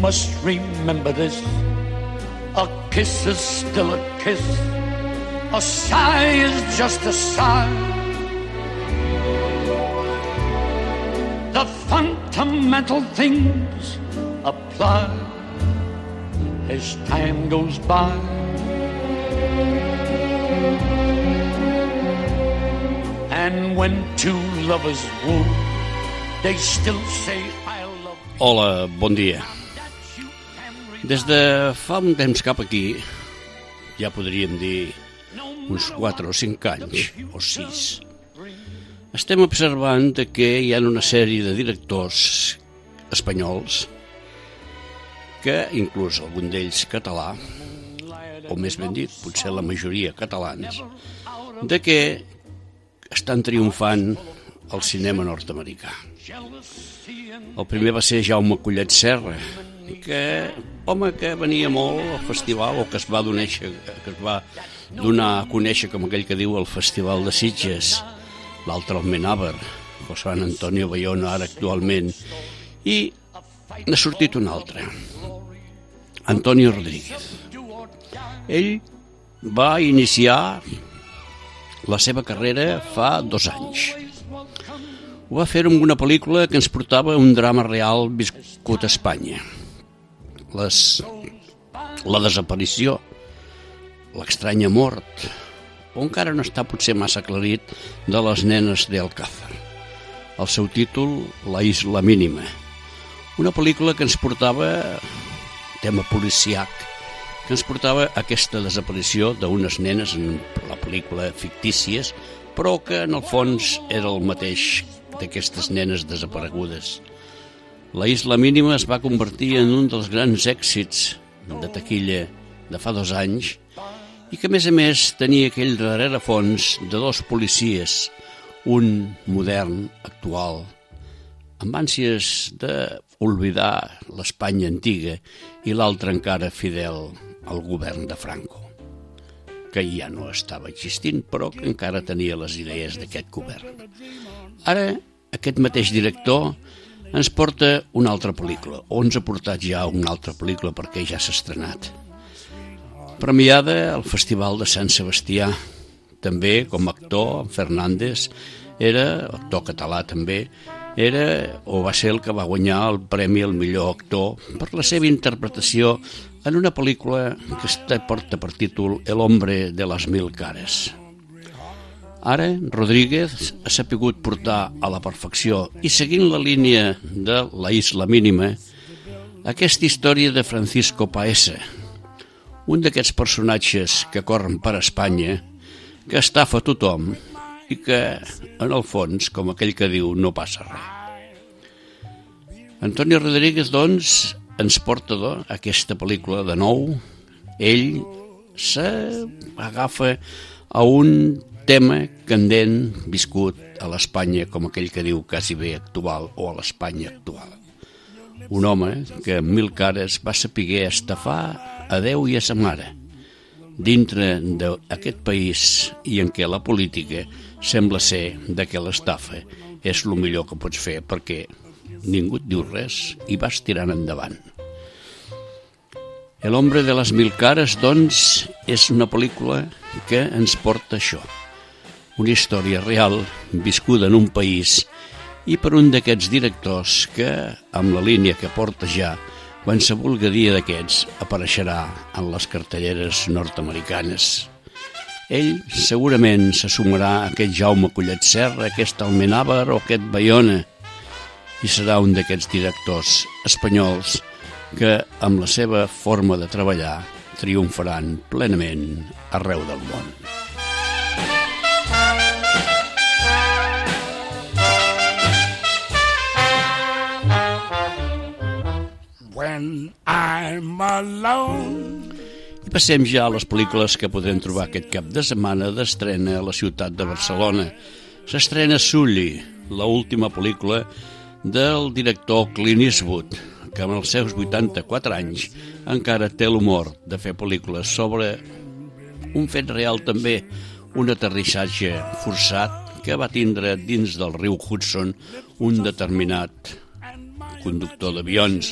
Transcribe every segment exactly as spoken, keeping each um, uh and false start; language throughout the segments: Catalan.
must remember this. A kiss is still a kiss. A sigh is just a sigh. The fundamental things apply as time goes by. And when two lovers woo, they still say I love you. Hola, bon dia. Des de fa un temps cap aquí, ja podríem dir uns quatre o cinc anys, o sis, estem observant que hi ha una sèrie de directors espanyols que, inclús algun d'ells català, o més ben dit, potser la majoria catalans, de que estan triomfant al cinema nord-americà. El primer va ser Jaume Collet Serra, que, home, que venia molt al festival, o que es va donar, que es va donar a conèixer, com aquell que diu, el Festival de Sitges. L'altre, el Menaver, José Antonio Bayona, ara actualment. I n'ha sortit un altre, Antonio Rodríguez. Ell va iniciar la seva carrera fa dos anys. Ho va fer amb una pel·lícula que ens portava un drama real viscut a Espanya. Les, la desaparició, l'estranya mort, o encara no està potser massa aclarit, de les nenes d'Alcázar. El seu títol, La isla mínima. Una pel·lícula que ens portava, tema policiac, que ens portava aquesta desaparició d'unes nenes en la pel·lícula fictícies, però que en el fons era el mateix d'aquestes nenes desaparegudes. La isla mínima es va convertir en un dels grans èxits de taquilla de fa dos anys i que, a més a més, tenia aquell rerefons de dos policies, un modern, actual, amb ànsies d'oblidar l'Espanya antiga i l'altre encara fidel al govern de Franco, que ja no estava existint, però que encara tenia les idees d'aquest govern. Ara, aquest mateix director ens porta una altra pel·lícula, o ens ha portat ja una altra pel·lícula perquè ja s'ha estrenat. Premiada al Festival de Sant Sebastià, també com a actor, Fernández, era, actor català també, era o va ser el que va guanyar el premi al millor actor per la seva interpretació en una pel·lícula que porta per títol El hombre de las mil cares. Ara, Rodríguez ha sapigut portar a la perfecció i seguint la línia de La isla mínima, aquesta història de Francisco Paesa, un d'aquests personatges que corren per Espanya, que estafa a tothom i que, en el fons, com aquell que diu, no passa res. Antonio Rodríguez, doncs, ens porta doncs, aquesta pel·lícula de nou. Ell s'agafa a un tema candent viscut a l'Espanya, com aquell que diu quasi bé actual, o a l'Espanya actual. Un home que amb mil cares va saber estafar a Déu i a sa mare, dintre d'aquest país i en què la política sembla ser de que l'estafa és el millor que pots fer perquè ningú et diu res i vas tirant endavant. El hombre de las mil cares, doncs, és una pel·lícula que ens porta això. Una història real viscuda en un país i per un d'aquests directors que, amb la línia que porta ja, qualsevol dia d'aquests apareixerà en les cartelleres nord-americanes. Ell segurament se sumarà a aquest Jaume Collet Serra, aquest Almenàver o aquest Bayona, i serà un d'aquests directors espanyols que, amb la seva forma de treballar, triomfaran plenament arreu del món. When I'm alone. I passem ja a les pel·lícules que podrem trobar aquest cap de setmana d'estrena a la ciutat de Barcelona. S'estrena Sully, l'última pel·lícula del director Clint Eastwood, que amb els seus vuitanta-quatre anys encara té l'humor de fer pel·lícules sobre un fet real també, un aterrissatge forçat que va tindre dins del riu Hudson un determinat conductor d'avions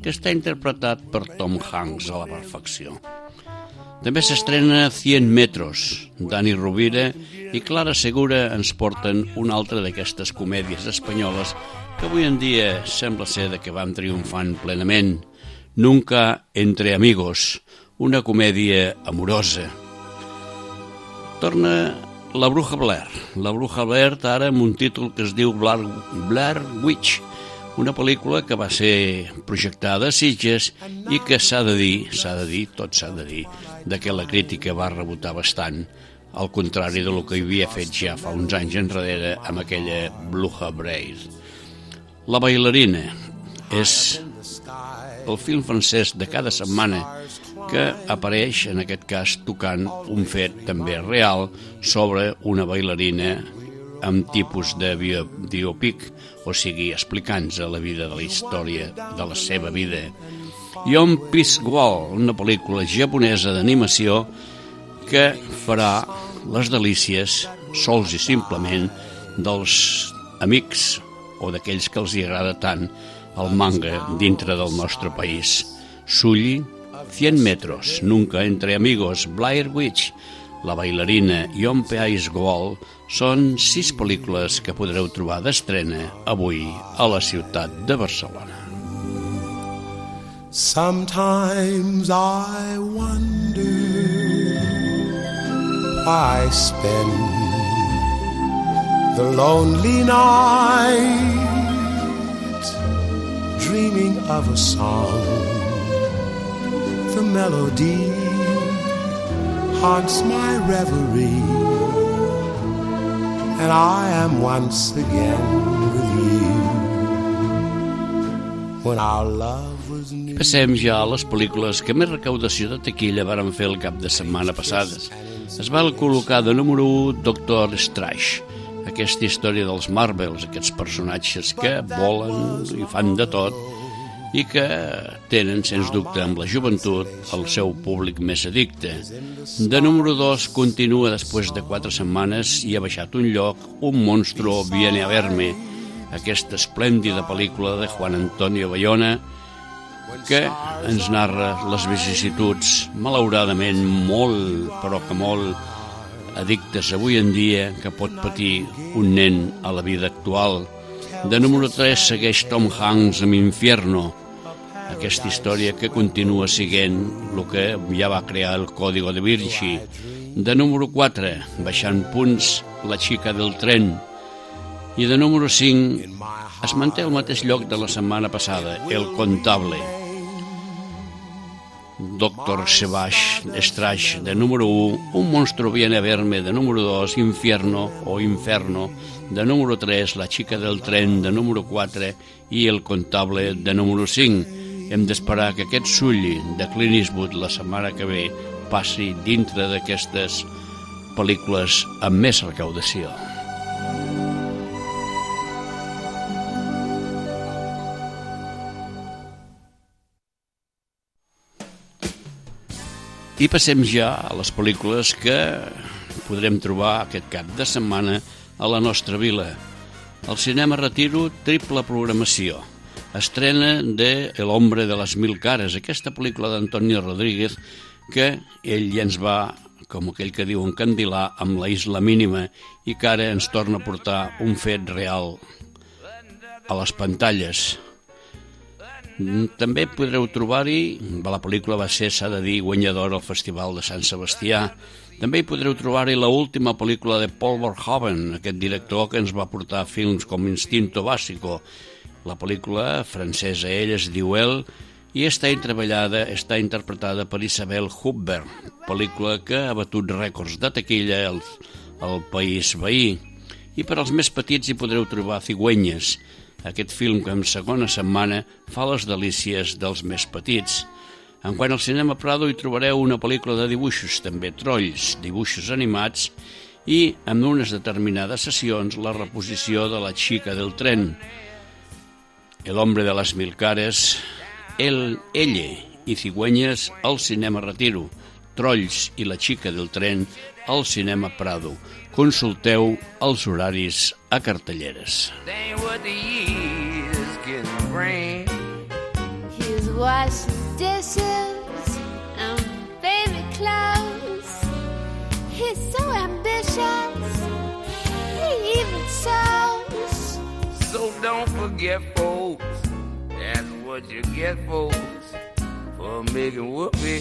que està interpretat per Tom Hanks a la perfecció. També s'estrena cent metros. Dani Rovira i Clara Segura ens porten una altra d'aquestes comèdies espanyoles que avui en dia sembla ser de que van triomfant plenament. Nunca entre amigos, una comèdia amorosa. Torna La Bruja Blair. La Bruja Blair ara amb un títol que es diu Blair, Blair Witch, una pel·lícula que va ser projectada a Sitges i que s'ha de dir, s'ha de dir, tot s'ha de dir, de que la crítica va rebotar bastant, al contrari de lo que havia fet ja fa uns anys enrere amb aquella Bruja Blair. La bailarina és el film francès de cada setmana que apareix, en aquest cas, tocant un fet també real sobre una bailarina amb tipus de biopic, o sigui, explicant-nos la vida de la història de la seva vida. Yon Pisquall, una pel·lícula japonesa d'animació que farà les delícies, sols i simplement, dels amics o d'aquells que els hi agrada tant el manga dintre del nostre país. Sully, cent metros, Nunca entre amigos, Blair Witch, La bailarina i On Pays Goal són sis pel·lícules que podreu trobar d'estrena avui a la ciutat de Barcelona. Sometimes I wonder why I spend the lonely night dreaming of a song. The melody haunts my reverie, and I am once again with you. When our love was new. Passem ja a les pel·lícules que més recaudació de taquilla varen fer el cap de setmana passades. Es va col·locar de número u Doctor Strange, aquesta història dels Marvels, aquests personatges que volen i fan de tot i que tenen, sens dubte, amb la joventut, el seu públic més addicte. De número dos continua després de quatre setmanes i ha baixat un lloc Un monstruo viene a verme, aquesta esplèndida pel·lícula de Juan Antonio Bayona que ens narra les vicissituds, malauradament molt, però que molt addictes avui en dia que pot patir un nen a la vida actual. De número tres segueix Tom Hanks amb Infierno, aquesta història que continua siguent el que ja va crear el Código da Vinci. De número quatre, baixant punts, La xica del tren. I de número cinc, es manté al mateix lloc de la setmana passada, El contable. Doctor Savage Strange, de número u, Un monstruo viene a verme, de número dos, Infierno o Inferno, de número tres, La xica del tren, de número quatre, i El contable, de número cinc. Hem d'esperar que aquest Sully de Clint Eastwood la setmana que ve passi dintre d'aquestes pel·lícules amb més recaudació. I passem ja a les pel·lícules que podrem trobar aquest cap de setmana a la nostra vila. El Cinema Retiro, triple programació. Estrena de El hombre de les mil cares, aquesta pel·lícula d'Antonio Rodríguez que ell ja ens va, com aquell que diu, encandilar amb La isla mínima i que ara ens torna a portar un fet real a les pantalles. També podreu trobar-hi, la pel·lícula va ser, s'ha de dir, guanyadora al Festival de Sant Sebastià. També hi podreu trobar-hi l'última pel·lícula de Paul Verhoeven, aquest director que ens va portar films com Instinto Básico. La pel·lícula francesa, ell es diu El, i està treballada, està interpretada per Isabelle Huppert, pel·lícula que ha batut rècords de taquilla al, al país veí. I per als més petits hi podreu trobar Cigüeñas, aquest film que en segona setmana fa les delícies dels més petits. En quant al Cinema Prado hi trobareu una pel·lícula de dibuixos, també Trolls, dibuixos animats, i en unes determinades sessions la reposició de La xica del tren, El hombre de les mil cares, El, Elle i Cigüeñas al Cinema Retiro, Trolls i La xica del tren al Cinema Prado. Consulteu els horaris a cartelleres. His wash the dishes and baby clothes. He's so ambitious, he even sews. So don't forget, folks, that's what you get, folks, for making whoopee.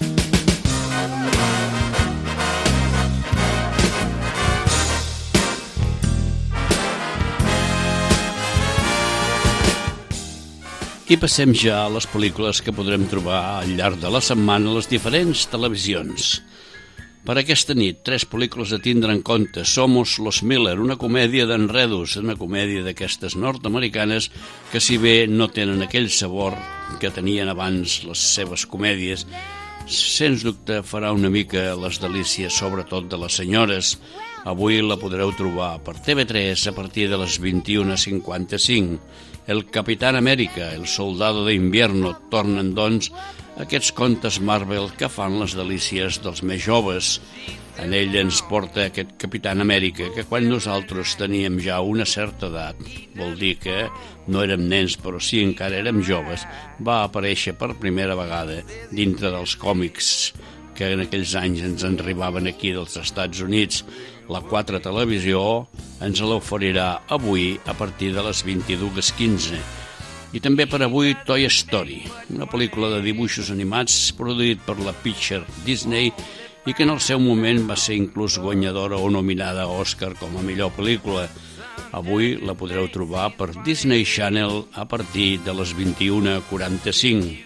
I passem ja a les pel·lícules que podrem trobar al llarg de la setmana a les diferents televisions. Per aquesta nit, tres pel·lícules a tindre en compte. Somos los Miller, una comèdia d'enredos, una comèdia d'aquestes nord-americanes que, si bé no tenen aquell sabor que tenien abans les seves comèdies, sens dubte farà una mica les delícies, sobretot de les senyores. Avui la podreu trobar per T V tres a partir de les vint-i-una cinquanta-cinc. El Capitán América, el Soldado de Invierno, tornen, doncs, aquests contes Marvel que fan les delícies dels més joves. En ell ens porta aquest Capitán América, que quan nosaltres teníem ja una certa edat, vol dir que no érem nens, però sí encara érem joves, va aparèixer per primera vegada dintre dels còmics que en aquells anys ens en arribaven aquí dels Estats Units. La quatre Televisió ens l'oferirà avui a partir de les vint-i-dues quinze. I també per avui Toy Story, una pel·lícula de dibuixos animats produït per la Picture Disney i que en el seu moment va ser inclús guanyadora o nominada a Oscar com a millor pel·lícula. Avui la podreu trobar per Disney Channel a partir de les vint-i-una quaranta-cinc.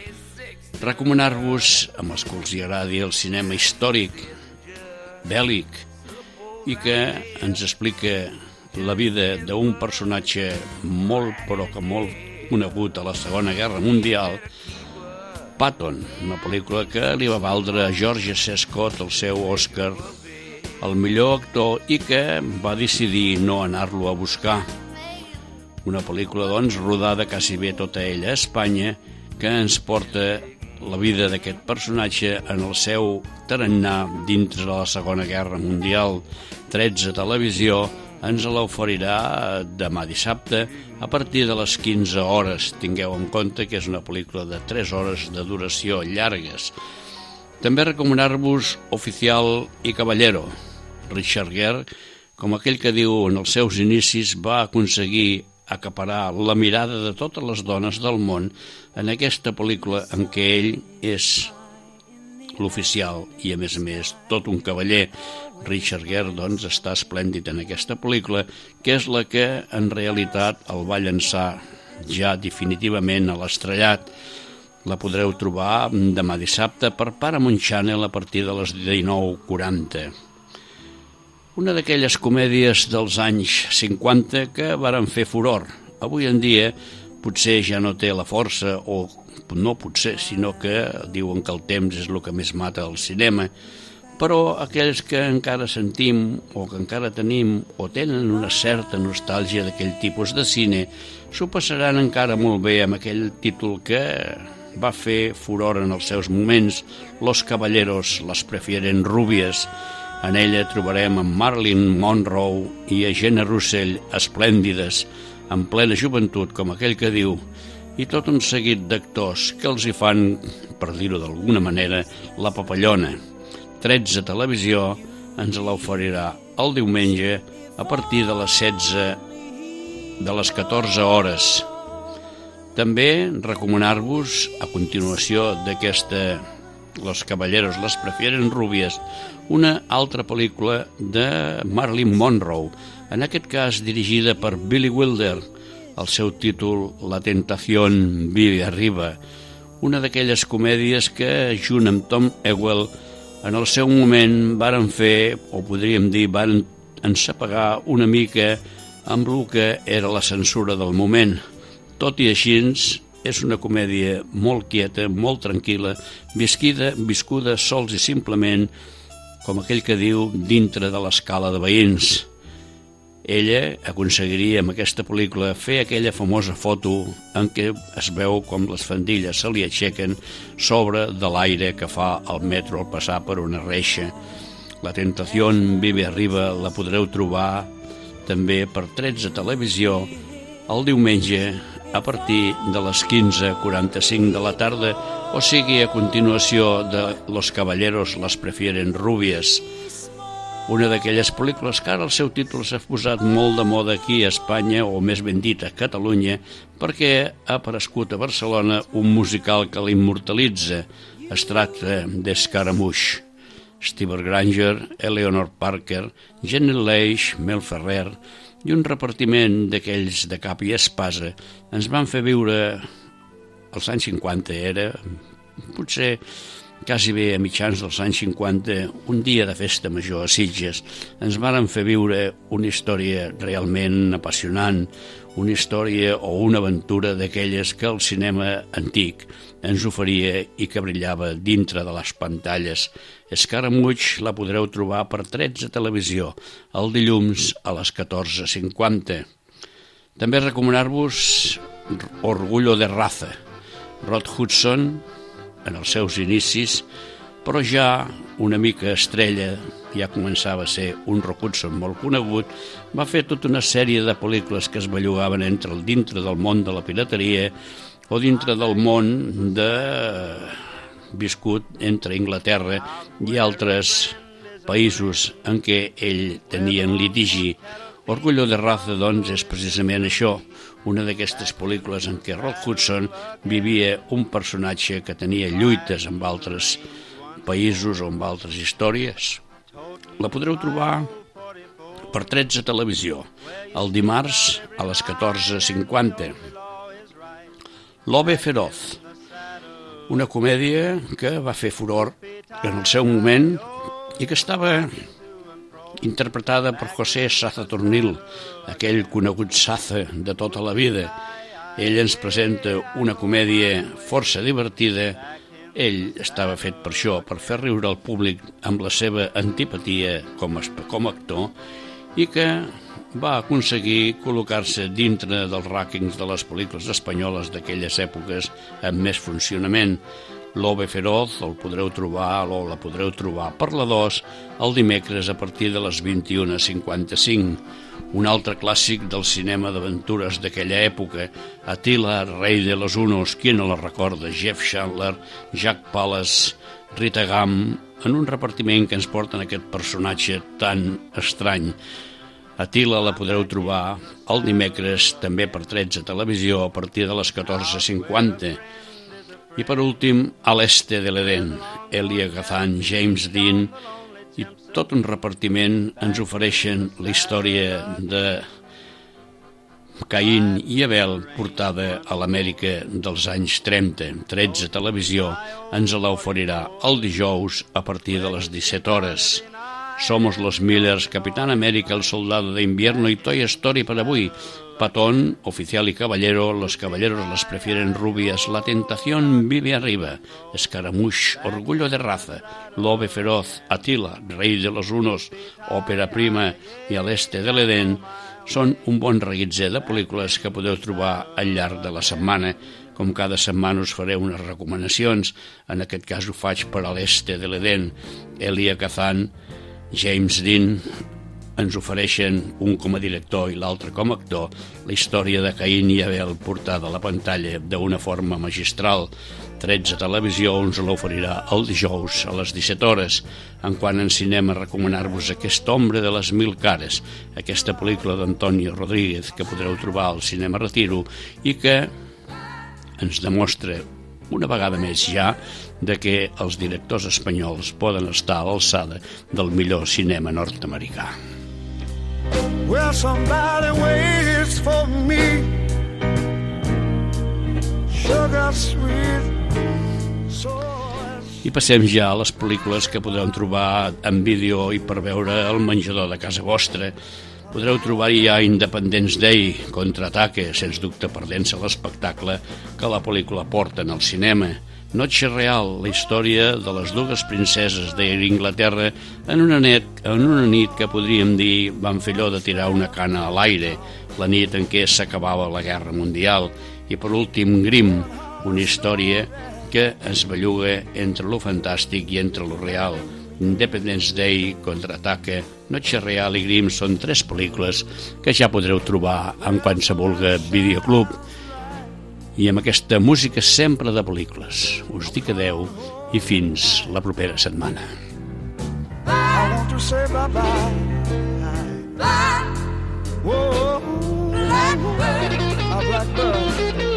Recomanar-vos, amb els que els agradi el cinema històric, bèl·lic, i que ens explica la vida d'un personatge molt, però que molt conegut a la Segona Guerra Mundial, Patton, una pel·lícula que li va valdre a George C. Scott el seu Oscar al millor actor i que va decidir no anar-lo a buscar. Una pel·lícula, doncs, rodada quasi bé tota ella a Espanya, que ens porta la vida d'aquest personatge en el seu tarannà dintre de la Segona Guerra Mundial. tretze Televisió ens l'oferirà demà dissabte a partir de les quinze hores. Tingueu en compte que és una pel·lícula de tres hores de duració llargues. També recomanar-vos Oficial i Caballero. Richard Gere, com aquell que diu en els seus inicis, va aconseguir acaparar la mirada de totes les dones del món en aquesta pel·lícula en què ell és l'oficial i, a més a més, tot un cavaller. Richard Gere, doncs, està esplèndid en aquesta pel·lícula, que és la que, en realitat, el va llançar ja definitivament a l'estrellat. La podreu trobar demà dissabte per Paramount Channel a partir de les dinou quaranta. Una d'aquelles comèdies dels anys cinquanta que varen fer furor. Avui en dia potser ja no té la força, o no potser, sinó que diuen que el temps és el que més mata el cinema, però aquells que encara sentim o que encara tenim o tenen una certa nostàlgia d'aquell tipus de cine s'ho passaran encara molt bé amb aquell títol que va fer furor en els seus moments, Los Caballeros las prefieren rubias. En ella trobarem en Marilyn Monroe i a Jenna Russell esplèndides, en plena joventut, com aquell que diu, i tot un seguit d'actors que els hi fan, per dir-ho d'alguna manera, la papallona. tretze Televisió ens l'oferirà el diumenge a partir de les setze de les catorze hores. També recomanar-vos, a continuació d'aquesta Los Caballeros las prefieren rubias, una altra pel·lícula de Marilyn Monroe, en aquest cas dirigida per Billy Wilder. El seu títol, La tentación vive arriba, una d'aquelles comèdies que, junt amb Tom Ewell, en el seu moment varen fer, o podríem dir, varen ensapegar una mica amb el que era la censura del moment. Tot i així, és una comèdia molt quieta, molt tranquil·la, visquida, viscuda sols i simplement, com aquell que diu, dintre de l'escala de veïns. Ella aconseguiria amb aquesta pel·lícula fer aquella famosa foto en què es veu com les faldilles se li aixequen sobre de l'aire que fa el metro al passar per una reixa. La tentación vive arriba la podreu trobar també per tretze Televisió el diumenge a partir de les quinze quaranta-cinc de la tarda, o sigui a continuació de Los Caballeros las prefieren rubias, una d'aquelles pel·lícules que ara el seu títol s'ha posat molt de moda aquí a Espanya, o més ben dit a Catalunya, perquè ha aparegut a Barcelona un musical que l'immortalitza. Es tracta d'Escaramouche. Steve Granger, Eleanor Parker, Janet Leigh, Mel Ferrer i un repartiment d'aquells de cap i espasa ens van fer viure als anys cinquanta, era potser quasi bé a mitjans dels anys cinquanta, un dia de festa major a Sitges. Ens varen fer viure una història realment apassionant, una història o una aventura d'aquelles que el cinema antic ens oferia i que brillava dintre de les pantalles. Escaramouche la podreu trobar per tretze Televisió, el dilluns a les catorze cinquanta. També recomanar-vos Orgullo de Raza. Rod Hudson, en els seus inicis, però ja una mica estrella, ja començava a ser un Rod Hudson molt conegut, va fer tota una sèrie de pel·lícules que es bellugaven entre el dintre del món de la pirateria o dintre del món de viscut entre Inglaterra i altres països en què ell tenia en litigi. Orgullo de Raza, doncs, és precisament això, una d'aquestes pel·lícules en què Rod Hudson vivia un personatge que tenia lluites amb altres països o amb altres històries. La podreu trobar per tretze Televisió, el dimarts a les catorze cinquanta. L'Ove Feroz, una comèdia que va fer furor en el seu moment i que estava interpretada per José Saza Tornil, aquell conegut Saza de tota la vida. Ell ens presenta una comèdia força divertida. Ell estava fet per això, per fer riure al públic amb la seva antipatia com a, com a actor, i que va aconseguir col·locar-se dintre dels rànquings de les pel·lícules espanyoles d'aquelles èpoques amb més funcionament. L'Ove Feroz el podreu trobar o la podreu trobar per la dos el dimecres a partir de les vint-i-una cinquanta-cinc. Un altre clàssic del cinema d'aventures d'aquella època, Attila, rei de los Hunos, qui no la recorda? Jeff Chandler, Jack Palance, Rita Gam, en un repartiment que ens porten aquest personatge tan estrany. Attila la podreu trobar el dimecres també per tretze Televisió a partir de les catorze cinquanta. I per últim, A l'Este de l'Edén, Elia Kazan, James Dean i tot un repartiment ens ofereixen la història de Caín i Abel portada a l'Amèrica dels anys trenta. tretze Televisió ens l'oferirà el dijous a partir de les disset hores. Somos los Millers, Capitán América, El Soldado de Invierno y Toy Story per avui. Patón, Oficial y Caballero, Los Caballeros las prefieren rubias, La Tentación vive arriba, Escaramouche, Orgullo de Raza, L'Ove Feroz, Attila, Rei de los Hunos, Òpera Prima i A l'Este de l'Edén són un bon reguitzell de pel·lícules que podeu trobar al llarg de la setmana. Com cada setmana us faré unes recomanacions, en aquest cas ho faig per A l'Este de l'Edén. Elia Kazan, James Dean ens ofereixen, un com a director i l'altre com a actor, la història de Caín i Abel portada a la pantalla d'una forma magistral. tretze Televisió ens l'oferirà el dijous a les disset hores. En quant en cinema, recomanar-vos Aquest hombre de les mil cares, aquesta pel·lícula d'Antonio Rodríguez que podreu trobar al Cinema Retiro i que ens demostra una vegada més ja de que els directors espanyols poden estar a l'alçada del millor cinema nord-americà. Well, somebody waits for me, sugar sweet, so... I passem ja a les pel·lícules que podreu trobar en vídeo i per veure al menjador de casa vostra. Podreu trobar-hi ja Independence Day, Contraataque, sens dubte perdent-se l'espectacle que la pel·lícula porta en el cinema. Noche Real, la història de les dues princeses d'Inglaterra en una nit, en una nit que podríem dir van fer allò de tirar una cana a l'aire, la nit en què s'acabava la Guerra Mundial. I per últim, Grimm, una història que es belluga entre lo fantàstic i entre lo real. Independence Day, Contraataque, Noche Real i Grimm són tres pel·lícules que ja podreu trobar en qualsevol videoclub. i amb aquesta música sempre de pel·lícules. Us dic adeu i fins la propera setmana. I want to say bye-bye. Bye. Whoa, blackbird. A blackbird.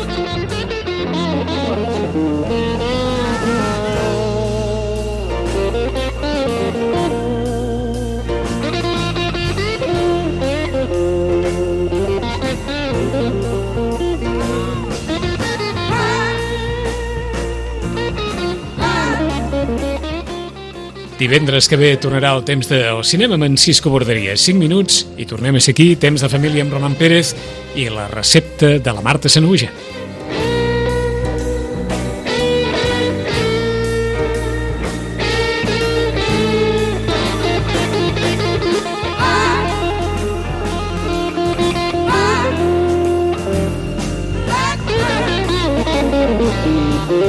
Divendres que ve tornarà el temps del cinema amb en Cisco Borderia. cinc minuts i tornem a ser aquí, temps de família amb Roman Pérez i la recepta de la Marta Sanahuja. Blackbird.